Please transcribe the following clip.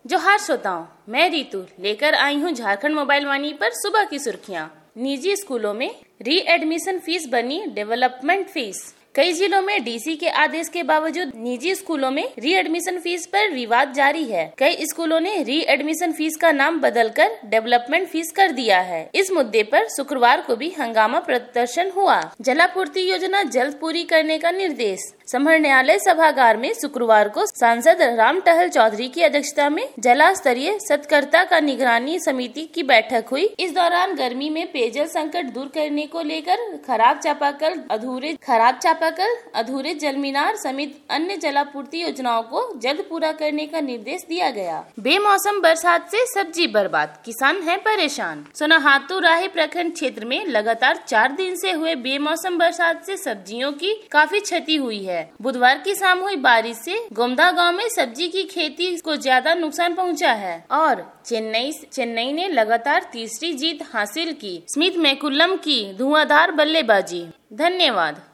जोहार श्रोताओं, मैं रितु लेकर आई हूँ झारखंड मोबाइल वाणी पर सुबह की सुर्खियाँ। निजी स्कूलों में री एडमिशन फीस बनी डेवलपमेंट फीस। कई जिलों में डीसी के आदेश के बावजूद निजी स्कूलों में री एडमिशन फीस पर विवाद जारी है। कई स्कूलों ने री एडमिशन फीस का नाम बदलकर डेवलपमेंट फीस कर दिया है। इस मुद्दे पर शुक्रवार को भी हंगामा प्रदर्शन हुआ। जलापूर्ति योजना जल्द पूरी करने का निर्देश। समर न्यायालय सभागार में शुक्रवार को सांसद राम टहल चौधरी की अध्यक्षता में जिला स्तरीय सत्कर्ता का निगरानी समिति की बैठक हुई। इस दौरान गर्मी में पेयजल संकट दूर करने को लेकर खराब चापाकल, अधूरे जल मीनार समेत अन्य जलापूर्ति योजनाओं को जल्द पूरा करने का निर्देश दिया गया। बेमौसम बरसात से सब्जी बर्बाद, किसान हैं परेशान। सोनाहातू राही प्रखंड क्षेत्र में लगातार 4 दिन से हुए बेमौसम बरसात से सब्जियों की काफी क्षति हुई है। बुधवार की शाम हुई बारिश से गोमदा गांव में सब्जी की खेती को ज्यादा नुकसान पहुंचा है और चेन्नई ने लगातार तीसरी जीत हासिल की। स्मिथ मैकुलम की धुआंधार बल्लेबाजी। धन्यवाद।